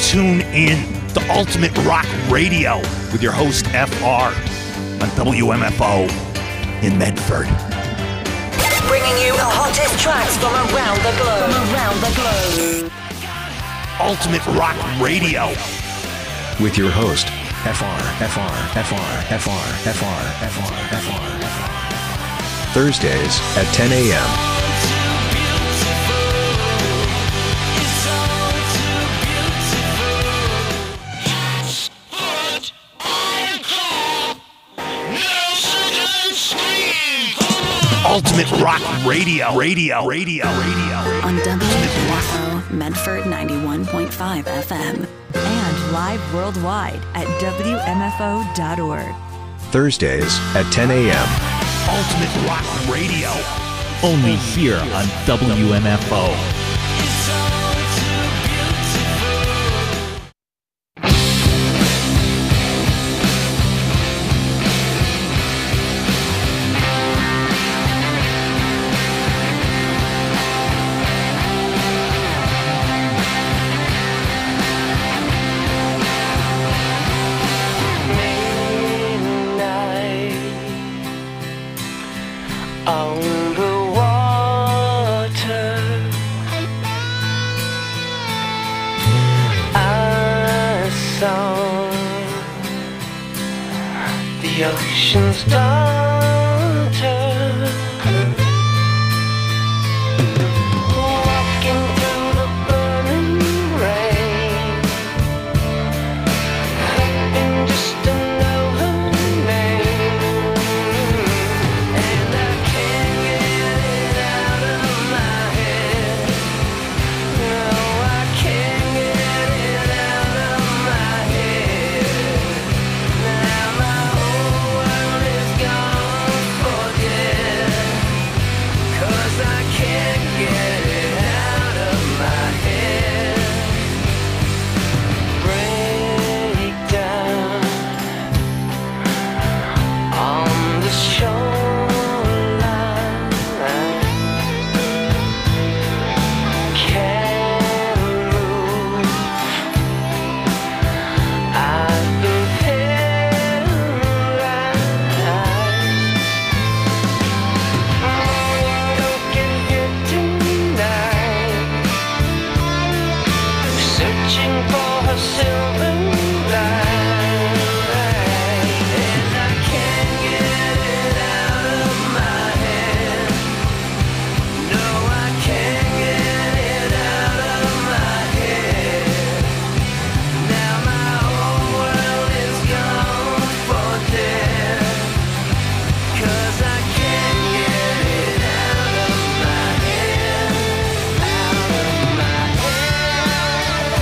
tune in to Ultimate Rock Radio with your host, FR, on WMFO in Medford. Bringing you the hottest tracks from around the globe. Ultimate Rock Radio with your host, FR. Thursdays at 10 a.m. Ultimate Rock Radio. On WMFO Medford 91.5 FM. And live worldwide at WMFO.org. Thursdays at 10 a.m. Ultimate Rock Radio. Only here on WMFO. Ocean's daughter, walking through the burning rain, hoping just to know her name, and I can't get it out of my head. No, I can't get it out of my head. Now my I can't get it out of my head. Break down on the shoreline. Can't move. I've been searching for her silver line, and I can't get it out of my head. No, I can't get it out of my head. Now my whole world is gone for dead, 'cause I can't get it out of my head, out of my head.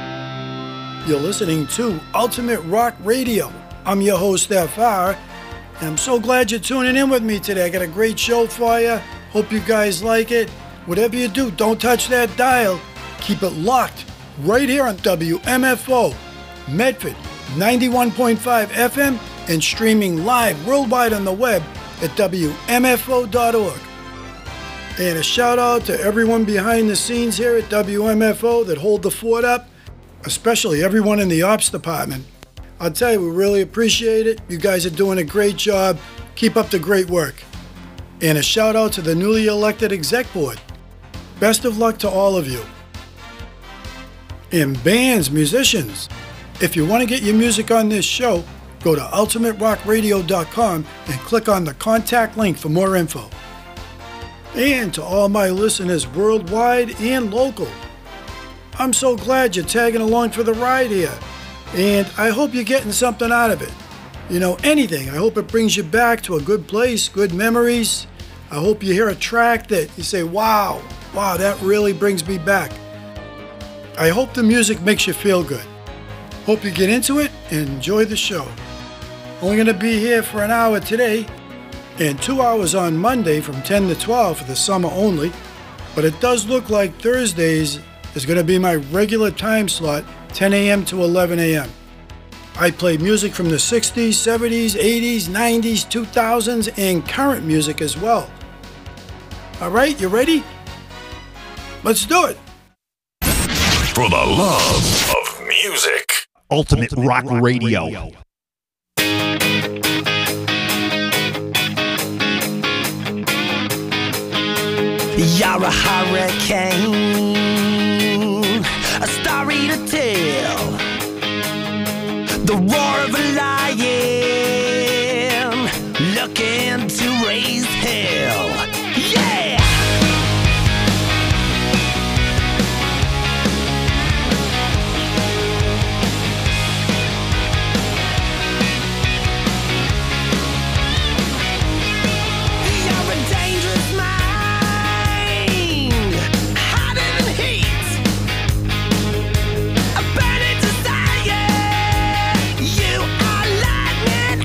You're listening to Ultimate Rock Radio. I'm your host, FR. And I'm so glad you're tuning in with me today. I got a great show for you. Hope you guys like it. Whatever you do, don't touch that dial. Keep it locked right here on WMFO, Medford 91.5 FM, and streaming live worldwide on the web at WMFO.org. And a shout out to everyone behind the scenes here at WMFO that hold the fort up, especially everyone in the ops department. I'll tell you, we really appreciate it. You guys are doing a great job. Keep up the great work. And a shout out to the newly elected exec board. Best of luck to all of you. And bands, musicians, if you want to get your music on this show, go to ultimaterockradio.com and click on the contact link for more info. And to all my listeners worldwide and local, I'm so glad you're tagging along for the ride here. And I hope you're getting something out of it. You know, anything. I hope it brings you back to a good place, good memories. I hope you hear a track that you say, wow, that really brings me back. I hope the music makes you feel good. Hope you get into it and enjoy the show. Only going to be here for an hour today and 2 hours on Monday from 10 to 12 for the summer only. But it does look like Thursdays is going to be my regular time slot, 10 a.m. to 11 a.m. I play music from the 60s, 70s, 80s, 90s, 2000s, and current music as well. All right, you ready? Let's do it. For the love of music. Ultimate Rock Radio. You're a hurricane, a story to tell. The roar of a lion, looking to raise hell. Yeah! You're a dangerous mind, hotter than heat, a burning desire. You are lightning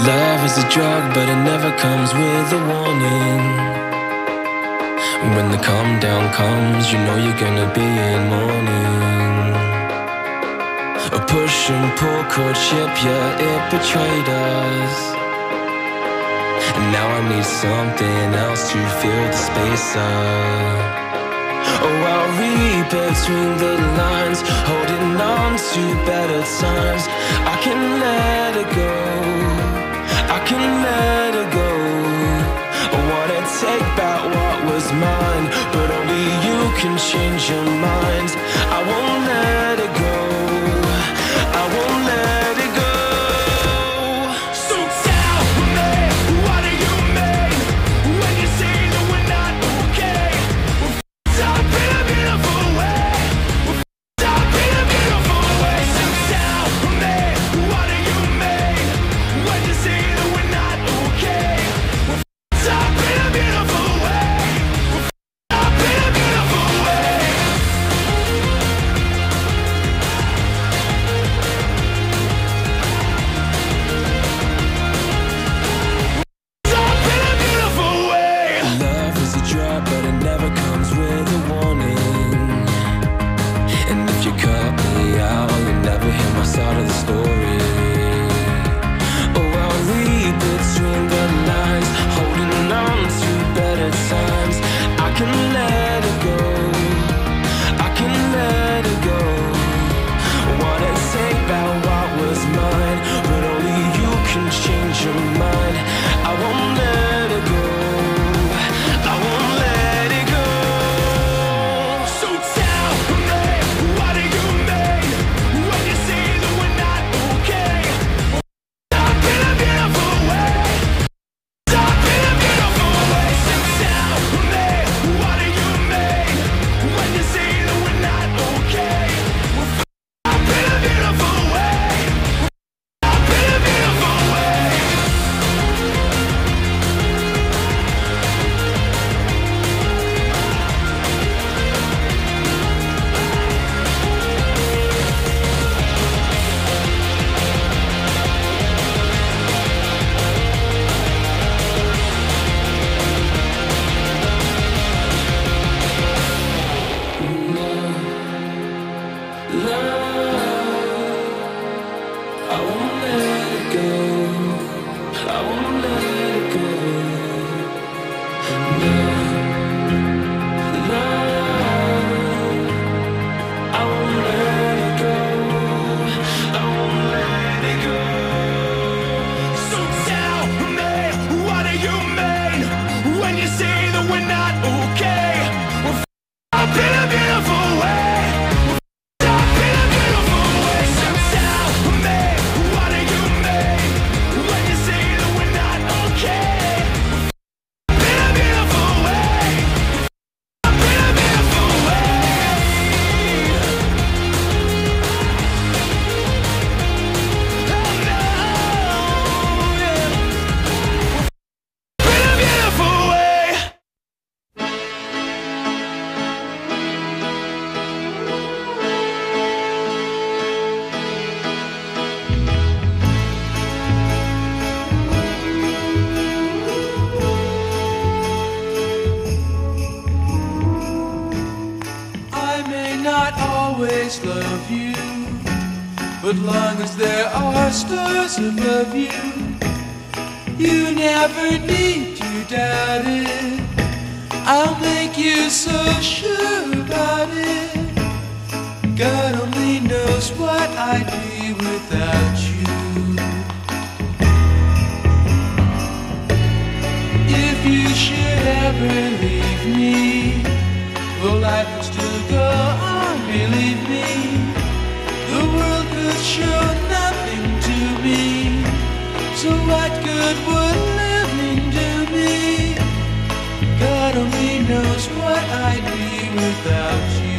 Love is a drug, but it never comes with a warning. When the calm down comes, you know you're gonna be in mourning. A push and pull courtship, yeah, it betrayed us. And now I need something else to fill the space up. Oh, I'll read between the lines, holding on to better times. I can let it go, I can let it go. I wanna take back what was mine, but only you can change your mind. I won't let it go, I won't let it go. So tell me, what do you mean when you say that we're not okay? We're up in a beautiful way, we're up in a beautiful way. So tell me, what do you mean when you say that we're not okay? We're up in a beautiful way, we're up in a beautiful way. Love is a drug, but it never comes with a warning. And if you cut me out, you'll never hear my side of the story. Oh, I'll read between the lines, holding on to better times. I can let it go, I can let it go. Wanna take back what was mine, but only you can change your mind. I won't let it go, I won't let it go. So tell me, what do you mean when you say that we're not okay? We're up in a beautiful way, up in a beautiful way. So tell me, what do you mean when you say that we're not okay? We're up in a beautiful way, up in a beautiful way. I won't let it go, I won't let it go. I won't let it go, I won't let it go. So tell me, what do you mean when you say that we're not okay? We're up in a beautiful way, up in a beautiful way. So tell me, what do you mean when you say that we're not okay? Up in a beautiful way, up in a beautiful way. Oh no, yeah. Up in a beautiful way. I may not always love you, but long as there are stars above you, you never need to doubt it. I'll make you so sure about it. God only knows what I'd be without you. If you should ever leave me, well, life will still go on, believe me. The world could show nothing to me, so what good would living do me? God only knows what I'd be without you.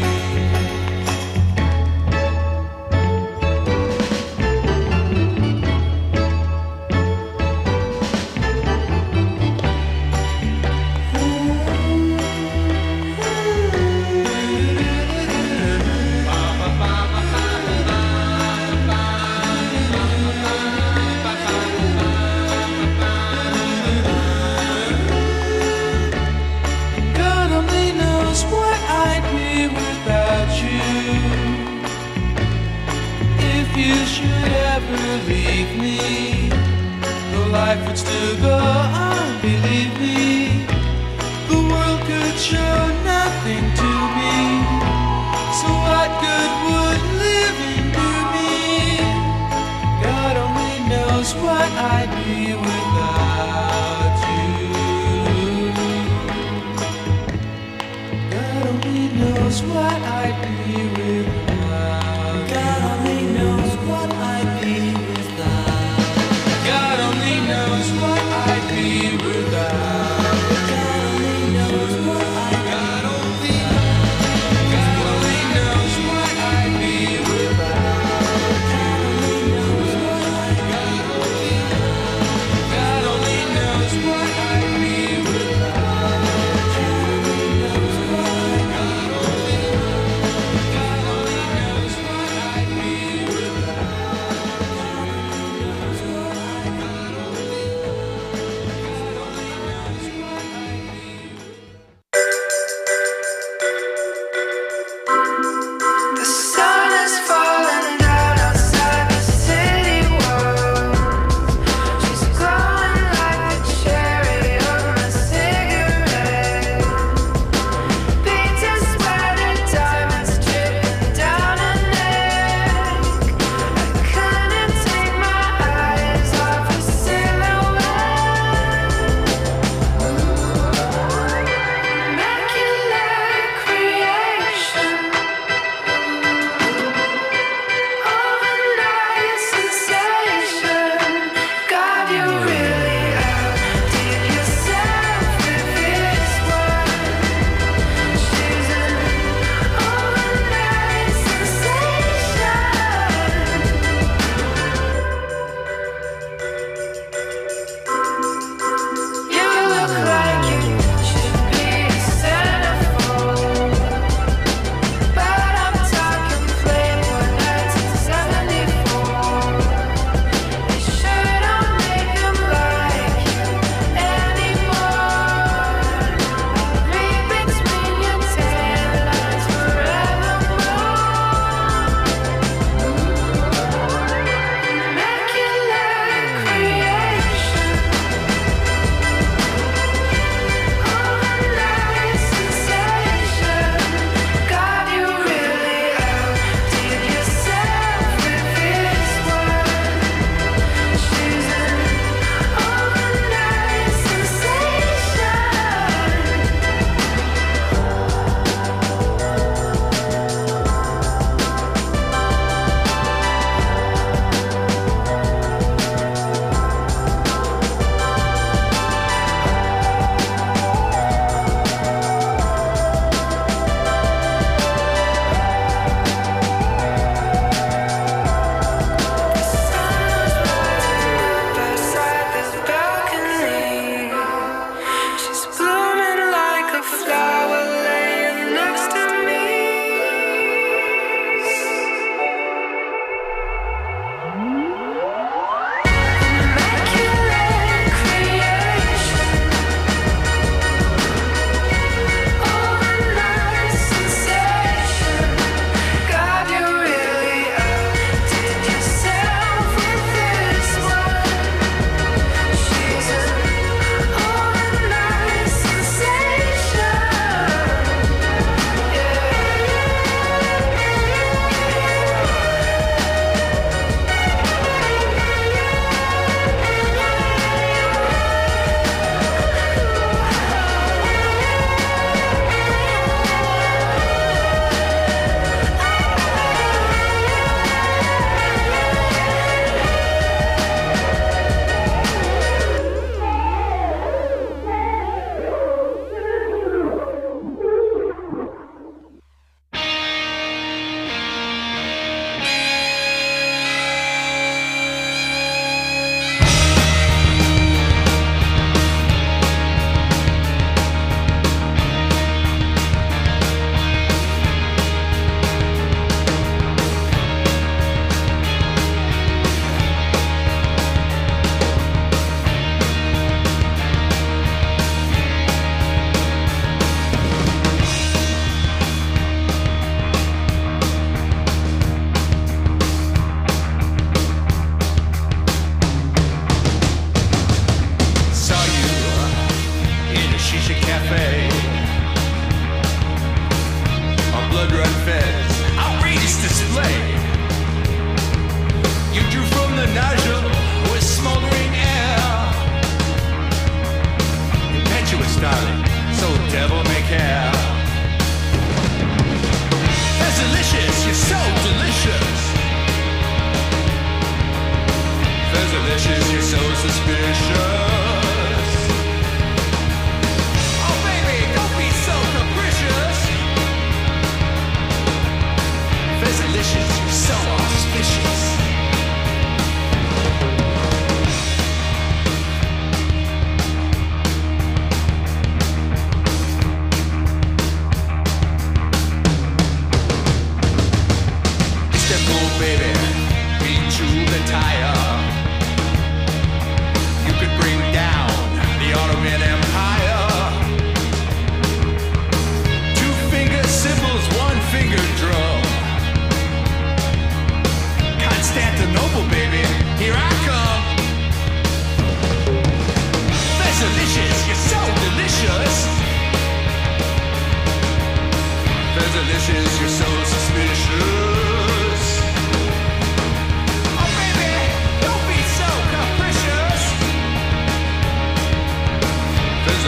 leave me, the life would still go on, believe me. The world could show nothing to me, so what good would living do me? God only knows what I'd be without you. God only knows what I'd be without. God only knows what I'd be without. God only knows what I'd be without. God only knows what I'd be. God only knows what I'd be without. God only knows what I'd be. God only knows what I'd be without. God only knows what I'd be.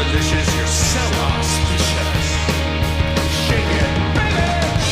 delicious, you're so auspicious. Shake it, baby!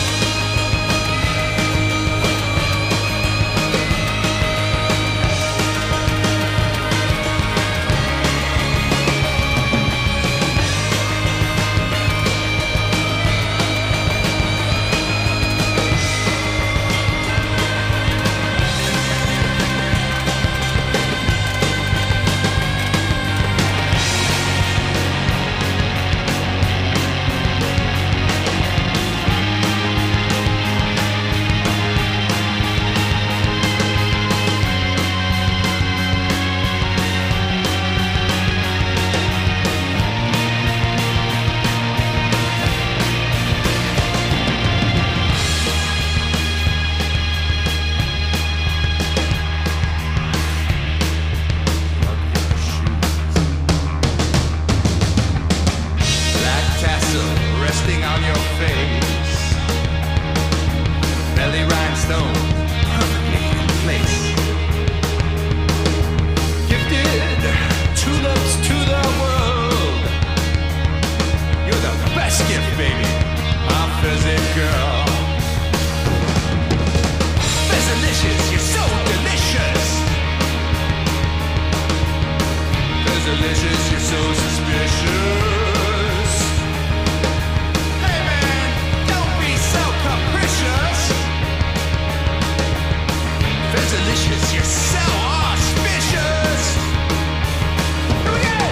Delicious, you're so suspicious. Hey man, don't be so capricious. Delicious, you're so auspicious. Here we go.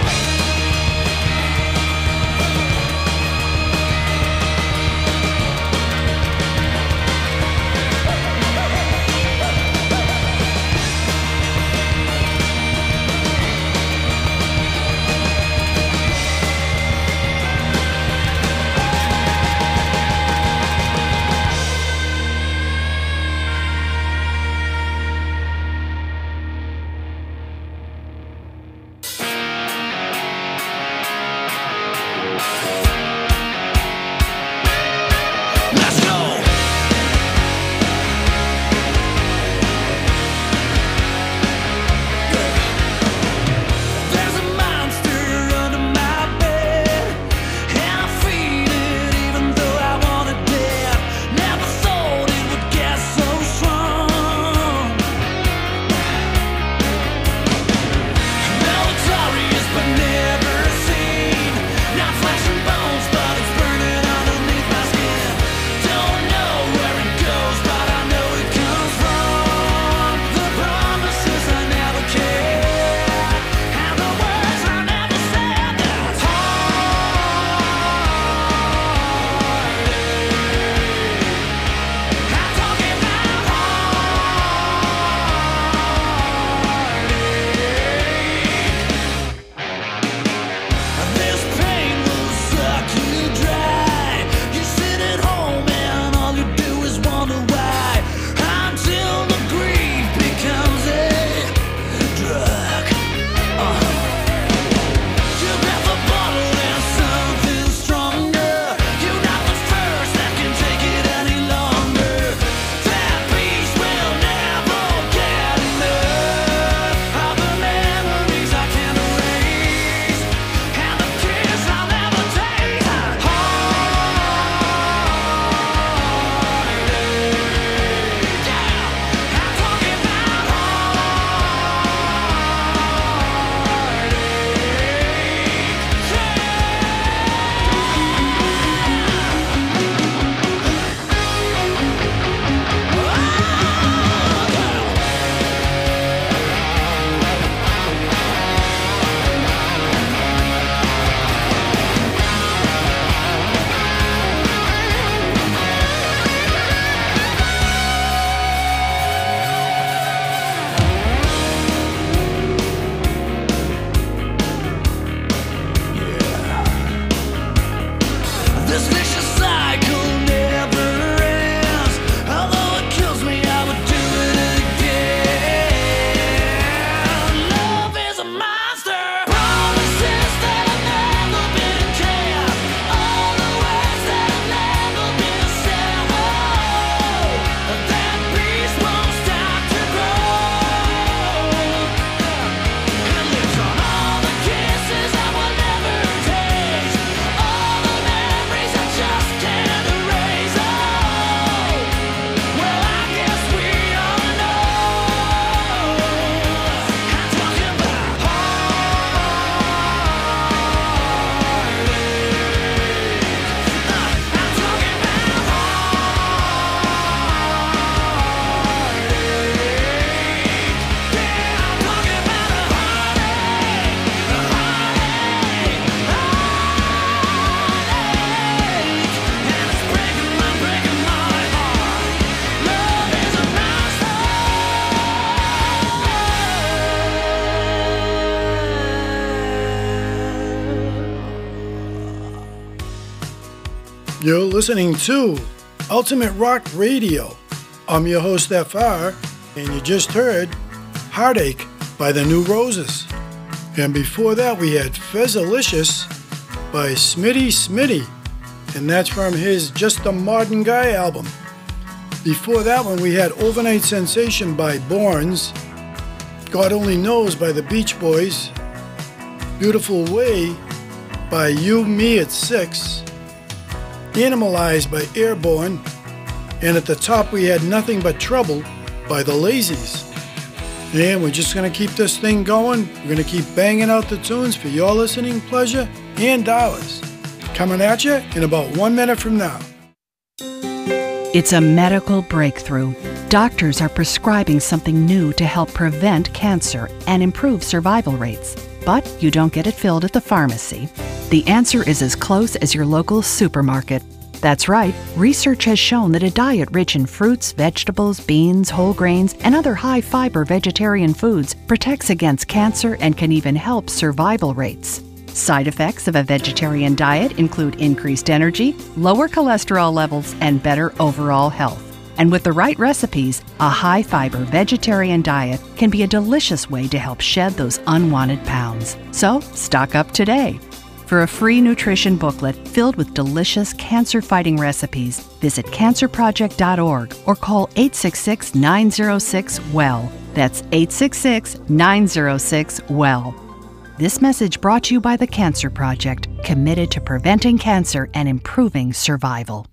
You're listening to Ultimate Rock Radio. I'm your host, FR, and you just heard Heartache by the New Roses. And before that, we had Fezzalicious by Smitty Smitty, and that's from his Just a Modern Guy album. Before that one, we had Overnight Sensation by Borns, God Only Knows by the Beach Boys, Beautiful Way by You, Me at 6, Animalized by Airborne, and at the top we had Nothing But Trouble by the Lazies. And we're just going to keep this thing going. We're going to keep banging out the tunes for your listening pleasure and ours. Coming at you in about 1 minute from now. It's a medical breakthrough. Doctors are prescribing something new to help prevent cancer and improve survival rates. But you don't get it filled at the pharmacy. The answer is as close as your local supermarket. That's right, research has shown that a diet rich in fruits, vegetables, beans, whole grains, and other high-fiber vegetarian foods protects against cancer and can even help survival rates. Side effects of a vegetarian diet include increased energy, lower cholesterol levels, and better overall health. And with the right recipes, a high-fiber vegetarian diet can be a delicious way to help shed those unwanted pounds. So, stock up today. For a free nutrition booklet filled with delicious cancer-fighting recipes, visit cancerproject.org or call 866-906-WELL. That's 866-906-WELL. This message brought to you by the Cancer Project, committed to preventing cancer and improving survival.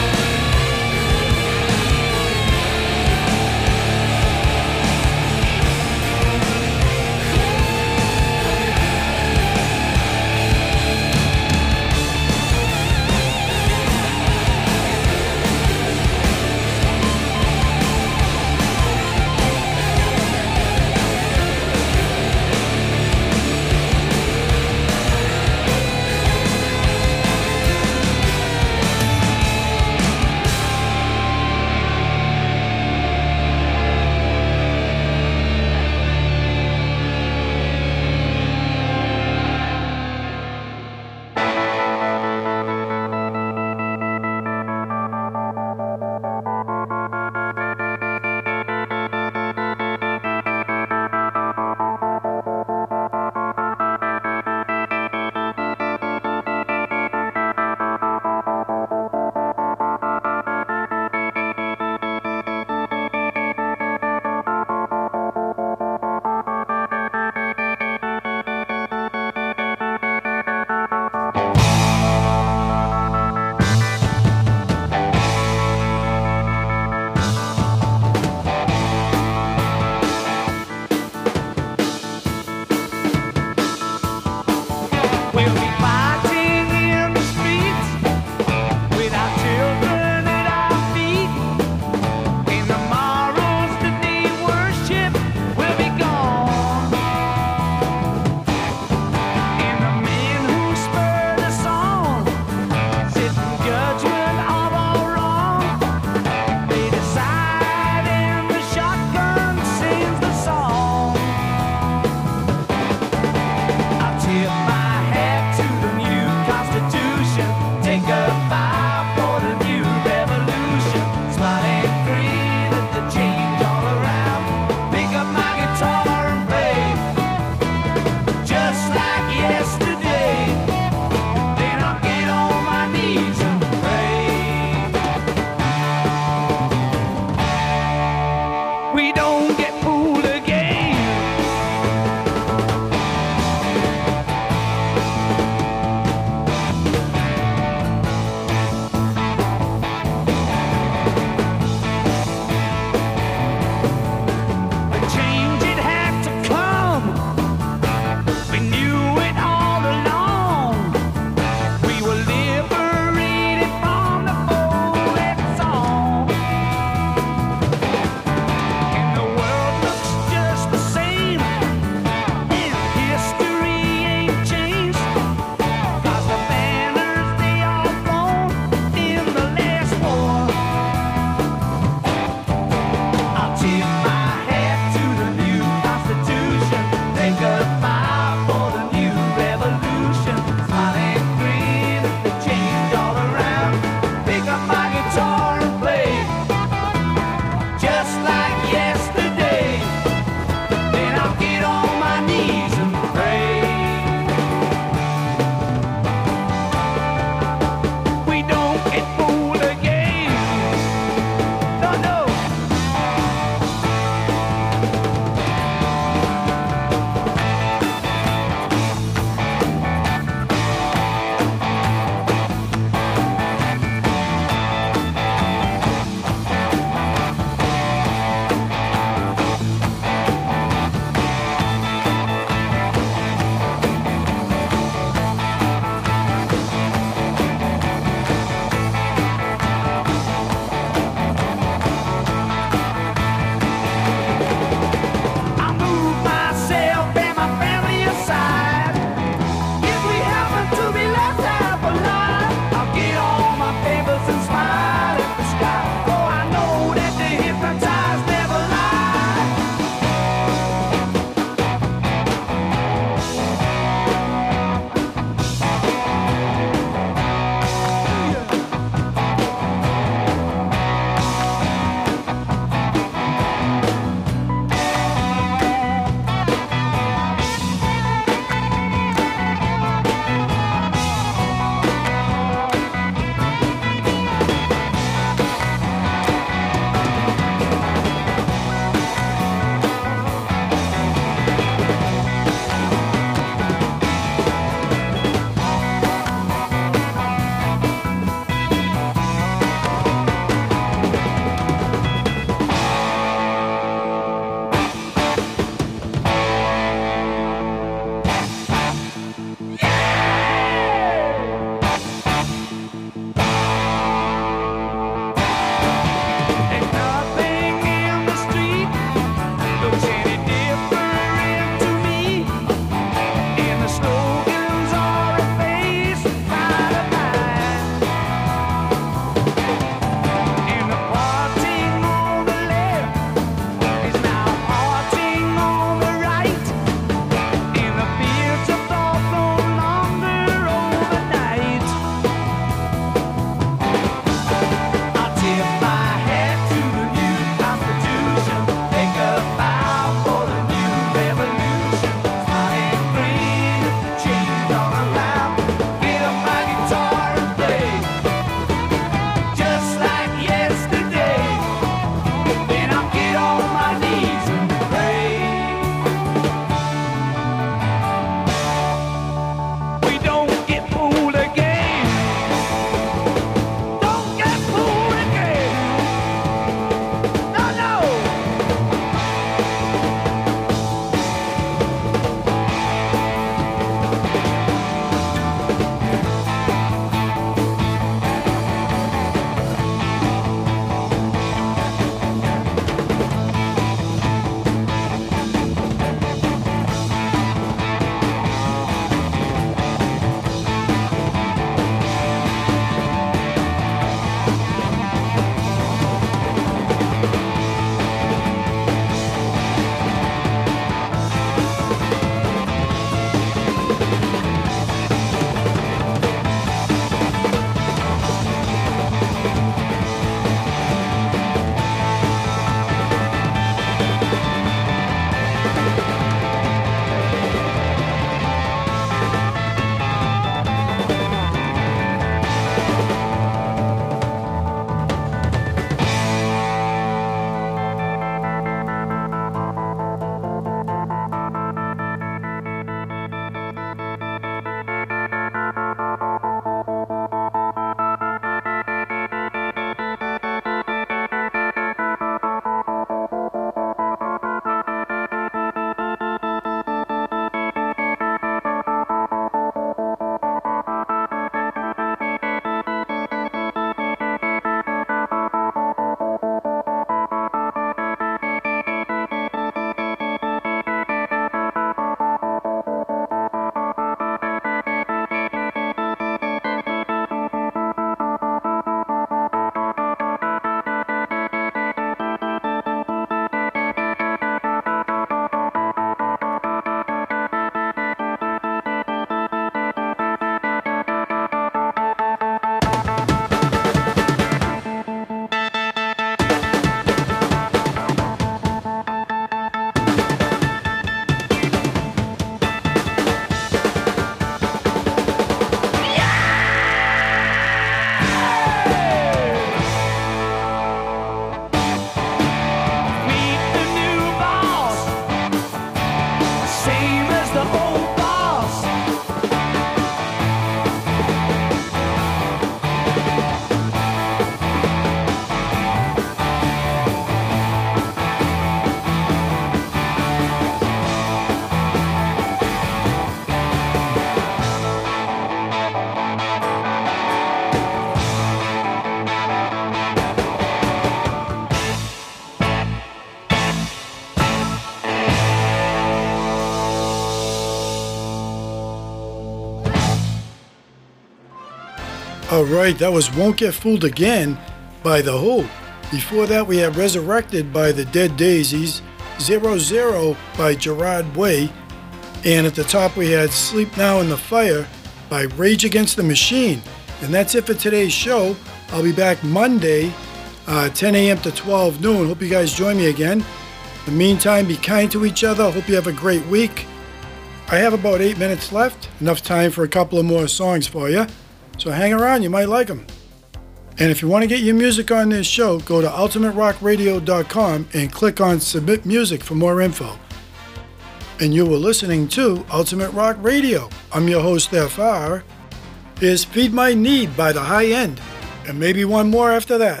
All right, that was Won't Get Fooled Again by The Who. Before that, we had Resurrected by the Dead Daisies, 00 by Gerard Way, and at the top we had Sleep Now in the Fire by Rage Against the Machine. And that's it for today's show. I'll be back Monday, 10 a.m. to 12 noon. Hope you guys join me again. In the meantime, be kind to each other. Hope you have a great week. I have about 8 minutes left, enough time for a couple of more songs for you. So hang around, you might like them. And if you want to get your music on this show, go to ultimaterockradio.com and click on Submit Music for more info. And you were listening to Ultimate Rock Radio. I'm your host, FR. Here's Feed My Need by The High End, and maybe one more after that.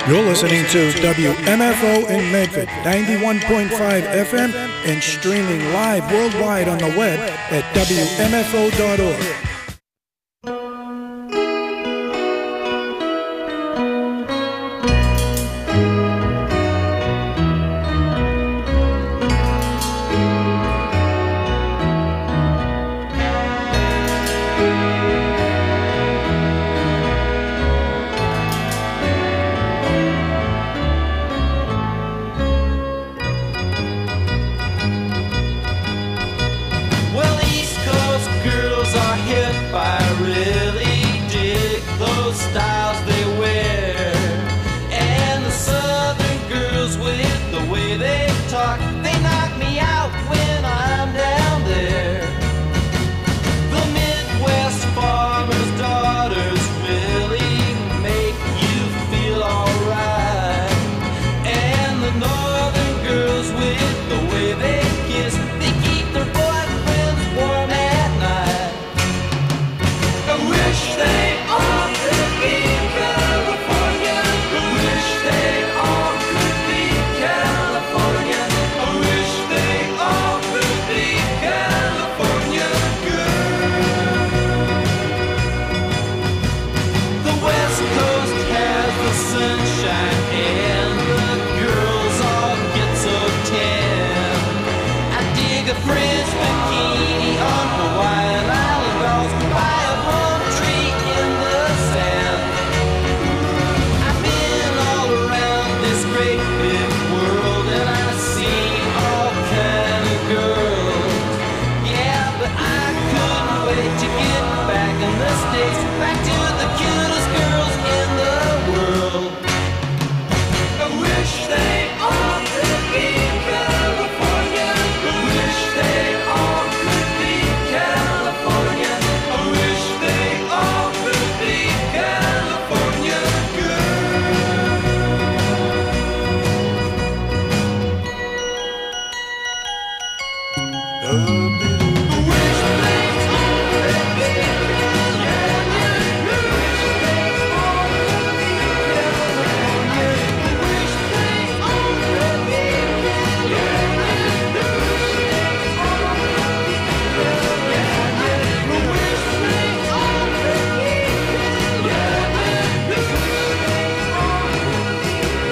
You're listening to WMFO in Medford, 91.5 FM, and streaming live worldwide on the web at WMFO.org. Well, East Coast girls are hip. I really dig those styles they wear. And the Southern girls with the way they